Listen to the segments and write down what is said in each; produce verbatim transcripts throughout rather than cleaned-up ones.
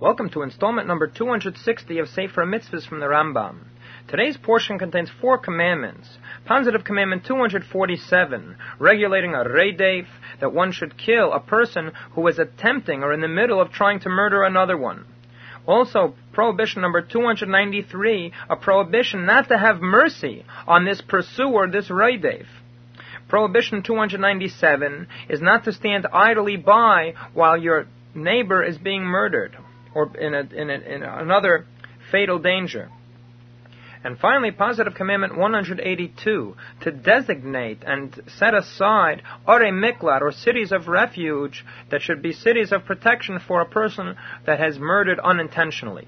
Welcome to installment number two hundred sixty of Sefer Mitzvahs from the Rambam. Today's portion contains four commandments. Positive commandment two hundred forty-seven, regulating a reidef, that one should kill a person who is attempting or in the middle of trying to murder another one. Also, prohibition number two hundred ninety-three, a prohibition not to have mercy on this pursuer, this reidef. Prohibition two hundred ninety-seven is not to stand idly by while your neighbor is being murdered or in, a, in, a, in another fatal danger. And finally, positive commandment one hundred eighty-two, to designate and set aside Orei Miklat, or cities of refuge, that should be cities of protection for a person that has murdered unintentionally.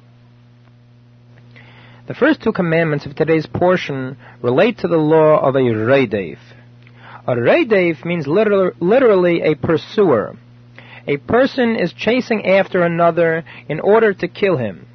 The first two commandments of today's portion relate to the law of a reidef. A reidef means literal, literally a pursuer. A person is chasing after another in order to kill him.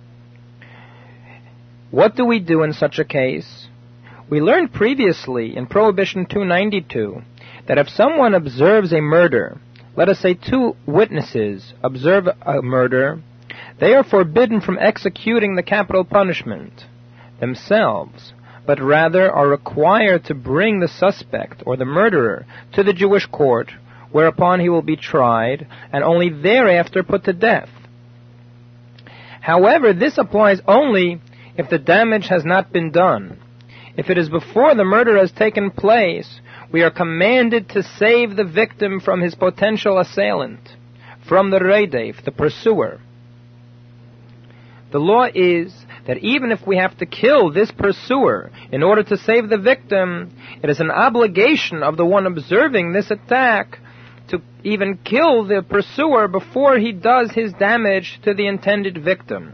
What do we do in such a case? We learned previously in Prohibition two ninety-two that if someone observes a murder, let us say two witnesses observe a murder, they are forbidden from executing the capital punishment themselves, but rather are required to bring the suspect or the murderer to the Jewish court, whereupon he will be tried and only thereafter put to death. However, this applies only if the damage has not been done. If it is before the murder has taken place, we are commanded to save the victim from his potential assailant, from the reidef, the pursuer. The law is that even if we have to kill this pursuer in order to save the victim, it is an obligation of the one observing this attack to even kill the pursuer before he does his damage to the intended victim.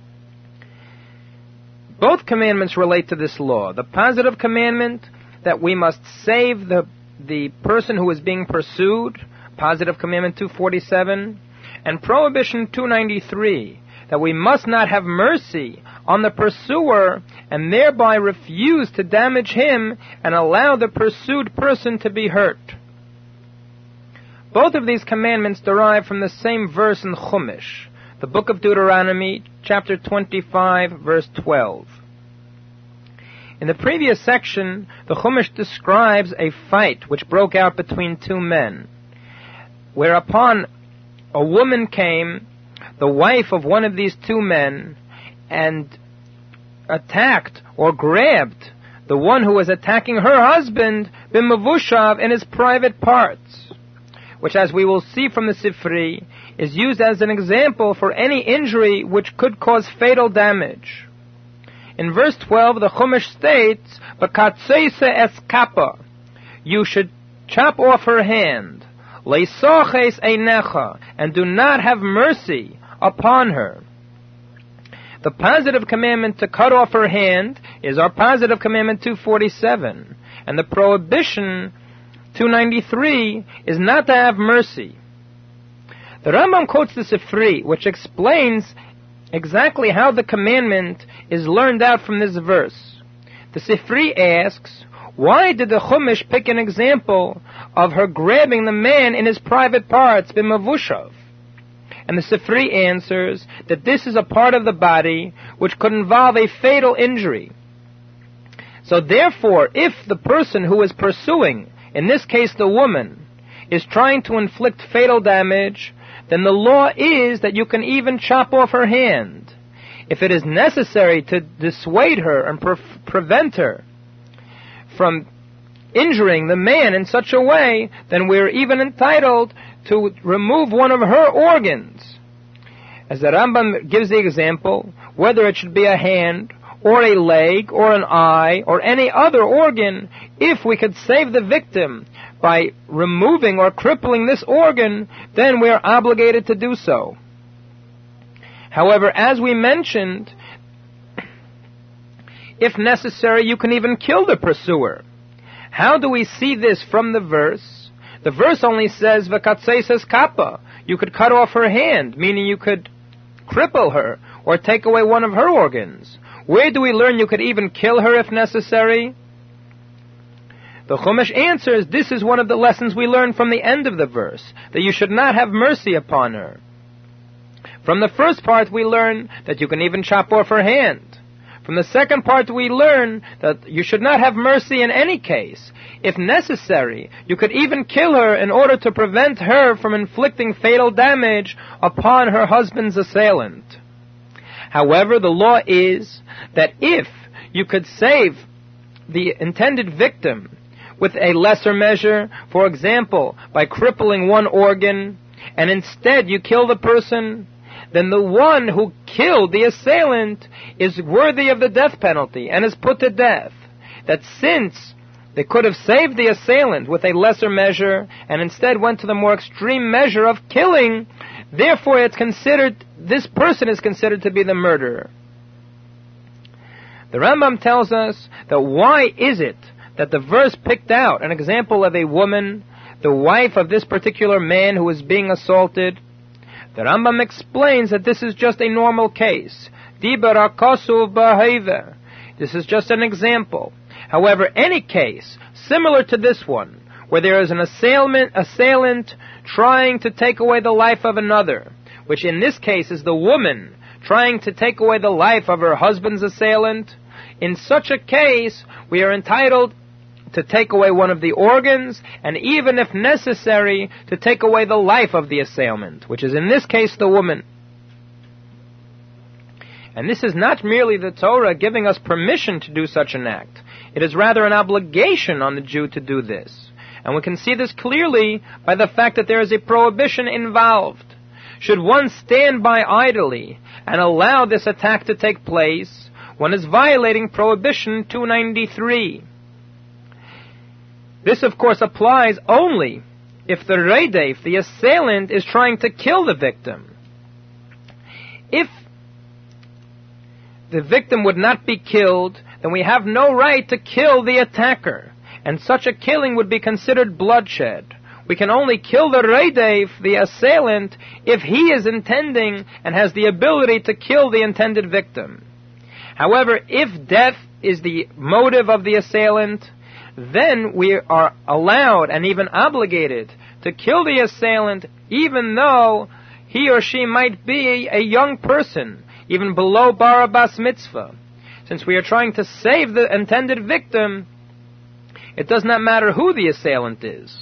Both commandments relate to this law. The positive commandment that we must save the the person who is being pursued, positive commandment two forty-seven, and prohibition two ninety-three, that we must not have mercy on the pursuer and thereby refuse to damage him and allow the pursued person to be hurt. Both of these commandments derive from the same verse in Chumash, the book of Deuteronomy, chapter twenty-five, verse twelve. In the previous section, the Chumash describes a fight which broke out between two men, whereupon a woman came, the wife of one of these two men, and attacked or grabbed the one who was attacking her husband, b'mavushav, in his private parts, which, as we will see from the Sifri, is used as an example for any injury which could cause fatal damage. In verse twelve, the Chumash states, "B'katseise es kappa," you should chop off her hand, "leisoches einecha," and do not have mercy upon her. The positive commandment to cut off her hand is our positive commandment two forty-seven, and the prohibition two ninety-three is not to have mercy. The Rambam quotes the Sifri, which explains exactly how the commandment is learned out from this verse. The Sifri asks, why did the Chumash pick an example of her grabbing the man in his private parts, b'mavushav? And the Sifri answers that this is a part of the body which could involve a fatal injury. So therefore, if the person who is pursuing, in this case the woman, is trying to inflict fatal damage, then the law is that you can even chop off her hand. If it is necessary to dissuade her and pre- prevent her from injuring the man in such a way, then we are even entitled to remove one of her organs. As the Rambam gives the example, whether it should be a hand, or a leg, or an eye, or any other organ, if we could save the victim by removing or crippling this organ, then we are obligated to do so. However, as we mentioned, if necessary, you can even kill the pursuer. How do we see this from the verse? The verse only says, "V'katseis kappa," you could cut off her hand, meaning you could cripple her, or take away one of her organs. Where do we learn you could even kill her if necessary? The Chumash answers, this is one of the lessons we learn from the end of the verse, that you should not have mercy upon her. From the first part we learn that you can even chop off her hand. From the second part we learn that you should not have mercy in any case. If necessary, you could even kill her in order to prevent her from inflicting fatal damage upon her husband's assailant. However, the law is that if you could save the intended victim with a lesser measure, for example, by crippling one organ, and instead you kill the person, then the one who killed the assailant is worthy of the death penalty and is put to death. That since they could have saved the assailant with a lesser measure and instead went to the more extreme measure of killing, therefore it's considered, this person is considered to be the murderer. The Rambam tells us that why is it that the verse picked out an example of a woman, the wife of this particular man who is being assaulted. The Rambam explains that this is just a normal case. Dibar akasu b'haver. This is just an example. However, any case similar to this one, where there is an assailant, assailant trying to take away the life of another, which in this case is the woman trying to take away the life of her husband's assailant, in such a case, we are entitled to take away one of the organs, and even if necessary, to take away the life of the assailant, which is in this case the woman. And this is not merely the Torah giving us permission to do such an act. It is rather an obligation on the Jew to do this. And we can see this clearly by the fact that there is a prohibition involved. Should one stand by idly and allow this attack to take place, one is violating Prohibition two ninety-three. This, of course, applies only if the reidef, the assailant, is trying to kill the victim. If the victim would not be killed, then we have no right to kill the attacker, and such a killing would be considered bloodshed. We can only kill the reidef, the assailant, if he is intending and has the ability to kill the intended victim. However, if death is the motive of the assailant, then we are allowed and even obligated to kill the assailant, even though he or she might be a young person, even below bar bas mitzvah. Since we are trying to save the intended victim, it does not matter who the assailant is.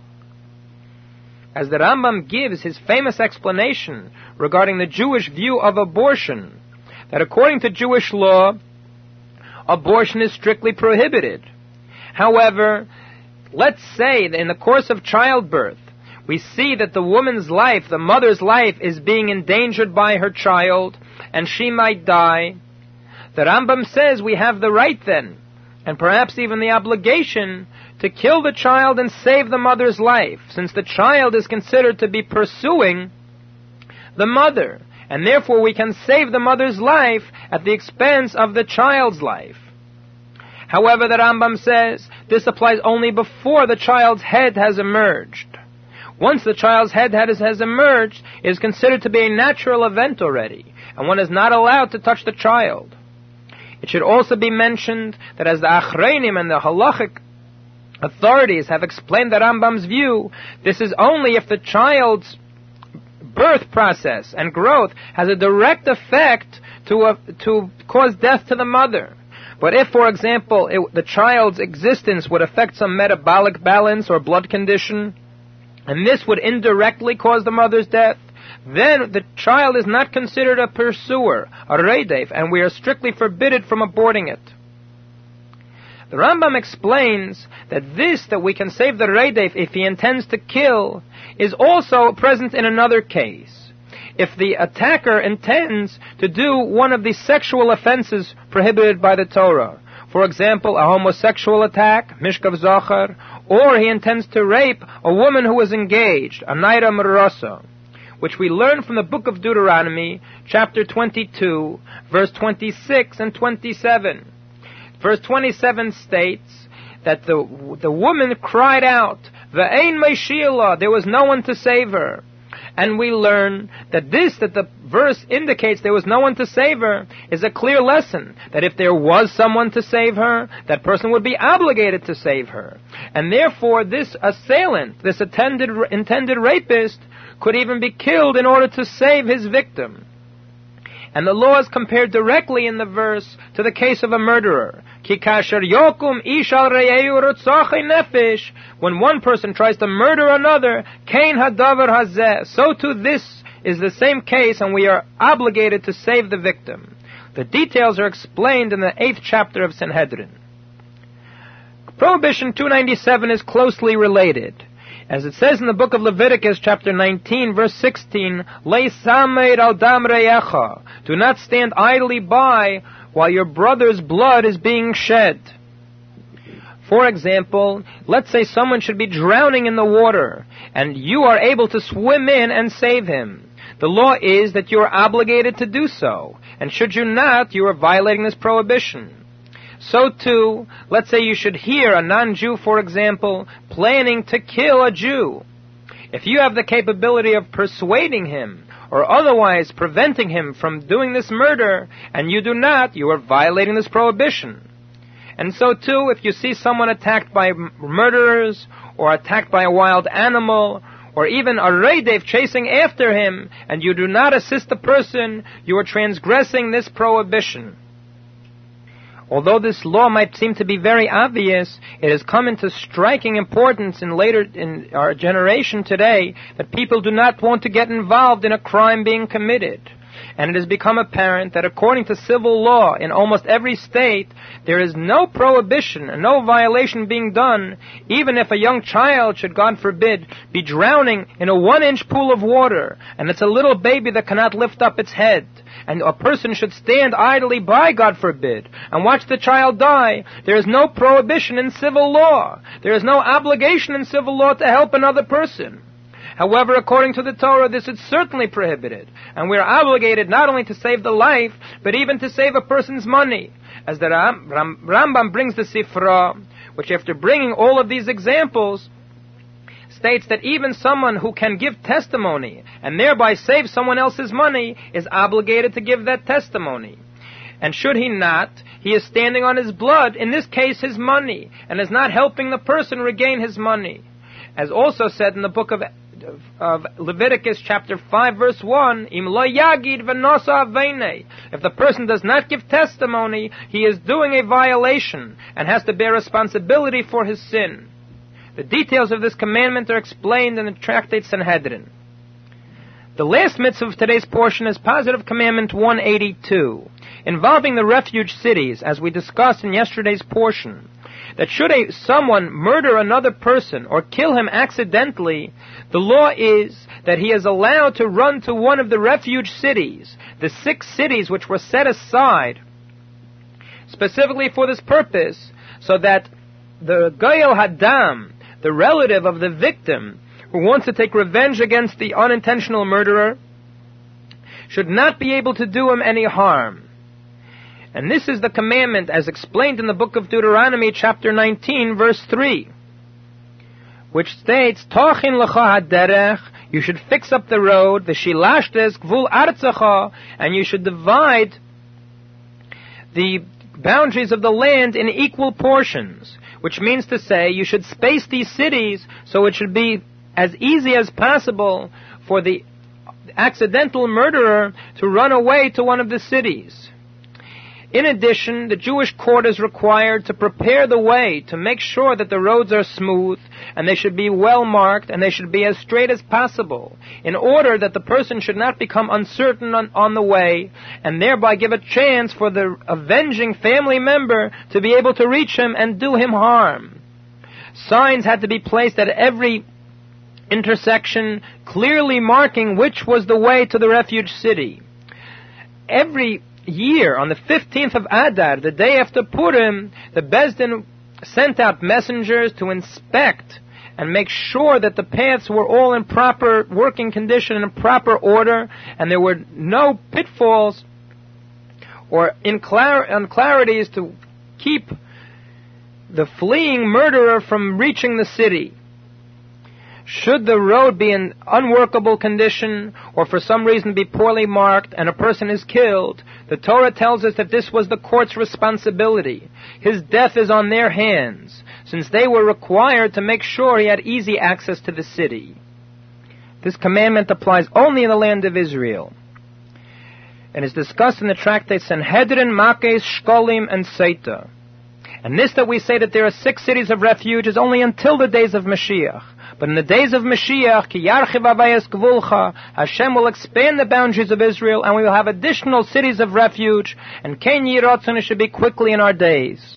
As the Rambam gives his famous explanation regarding the Jewish view of abortion, that according to Jewish law, abortion is strictly prohibited. However, let's say that in the course of childbirth, we see that the woman's life, the mother's life, is being endangered by her child, and she might die. The Rambam says we have the right then, and perhaps even the obligation, to kill the child and save the mother's life, since the child is considered to be pursuing the mother, and therefore we can save the mother's life at the expense of the child's life. However, the Rambam says this applies only before the child's head has emerged. Once the child's head has, has emerged, it is considered to be a natural event already, and one is not allowed to touch the child. It should also be mentioned that as the Achreinim and the halachic authorities have explained the Rambam's view, this is only if the child's birth process and growth has a direct effect to, a, to cause death to the mother. But if, for example, it, the child's existence would affect some metabolic balance or blood condition, and this would indirectly cause the mother's death, then the child is not considered a pursuer, a reidef, and we are strictly forbidden from aborting it. The Rambam explains that this, that we can save the reidef if he intends to kill, is also present in another case. If the attacker intends to do one of the sexual offenses prohibited by the Torah, for example, a homosexual attack, mishkav zachar, or he intends to rape a woman who is engaged, a naira merasa, which we learn from the book of Deuteronomy, chapter twenty-two, verse twenty-six and twenty-seven. Verse twenty-seven states that the the woman cried out, "Ve'ein meishila," there was no one to save her. And we learn that this, that the verse indicates there was no one to save her, is a clear lesson that if there was someone to save her, that person would be obligated to save her. And therefore this assailant, this intended, intended rapist, could even be killed in order to save his victim. And the law is compared directly in the verse to the case of a murderer. Ki kasher yokum ish al re'ehu rotzachi nefesh. When one person tries to murder another, kein hadavar hazeh. So too this is the same case, and we are obligated to save the victim. The details are explained in the eighth chapter of Sanhedrin. Prohibition two ninety-seven is closely related. As it says in the book of Leviticus, chapter nineteen, verse sixteen, Lei sameir al dam re'echa. Do not stand idly by while your brother's blood is being shed. For example, let's say someone should be drowning in the water, and you are able to swim in and save him. The law is that you are obligated to do so, and should you not, you are violating this prohibition. So too, let's say you should hear a non-Jew, for example, planning to kill a Jew. If you have the capability of persuading him, or otherwise preventing him from doing this murder, and you do not, you are violating this prohibition. And so too, if you see someone attacked by murderers, or attacked by a wild animal, or even a reidev chasing after him, and you do not assist the person, you are transgressing this prohibition. Although this law might seem to be very obvious, it has come into striking importance in later in our generation today that people do not want to get involved in a crime being committed. And it has become apparent that according to civil law in almost every state, there is no prohibition and no violation being done, even if a young child should, God forbid, be drowning in a one-inch pool of water, and it's a little baby that cannot lift up its head. And a person should stand idly by, God forbid, and watch the child die. There is no prohibition in civil law. There is no obligation in civil law to help another person. However, according to the Torah, this is certainly prohibited, and we are obligated not only to save the life, but even to save a person's money. As the Ram, Ram, Rambam brings the Sifra, which after bringing all of these examples, states that even someone who can give testimony and thereby save someone else's money is obligated to give that testimony. And should he not, he is standing on his blood, in this case his money, and is not helping the person regain his money. As also said in the book of, of Leviticus chapter five verse one, Im lo yagid v'nosa aveinei. If the person does not give testimony, he is doing a violation and has to bear responsibility for his sin. The details of this commandment are explained in the tractate Sanhedrin. The last mitzvah of today's portion is Positive Commandment one eighty-two, involving the refuge cities, as we discussed in yesterday's portion, that should a, someone murder another person or kill him accidentally, the law is that he is allowed to run to one of the refuge cities, the six cities which were set aside specifically for this purpose, so that the Goyel Hadam, the relative of the victim who wants to take revenge against the unintentional murderer, should not be able to do him any harm. And this is the commandment as explained in the book of Deuteronomy chapter nineteen verse three, which states, Tochin lecha haderech, you should fix up the road, v'shilashtes gvul artzecha, and you should divide the boundaries of the land in equal portions, which means to say you should space these cities so it should be as easy as possible for the accidental murderer to run away to one of the cities. In addition, the Jewish court is required to prepare the way to make sure that the roads are smooth, and they should be well marked, and they should be as straight as possible, in order that the person should not become uncertain on, on the way, and thereby give a chance for the avenging family member to be able to reach him and do him harm. Signs had to be placed at every intersection, clearly marking which was the way to the refuge city. Every year, on the fifteenth of Adar, the day after Purim, the Beis Din sent out messengers to inspect and make sure that the paths were all in proper working condition and in proper order, and there were no pitfalls or unclarities to keep the fleeing murderer from reaching the city. Should the road be in unworkable condition or for some reason be poorly marked and a person is killed, the Torah tells us that this was the court's responsibility. His death is on their hands, since they were required to make sure he had easy access to the city. This commandment applies only in the land of Israel, and is discussed in the tractates Sanhedrin, Makes, Shkolim, and Seita. And this that we say that there are six cities of refuge is only until the days of Mashiach. But in the days of Mashiach, Ki Yarchiv Avayas Gvulcha, Hashem will expand the boundaries of Israel, and we will have additional cities of refuge, and Ken Yiratzon, it should be quickly in our days.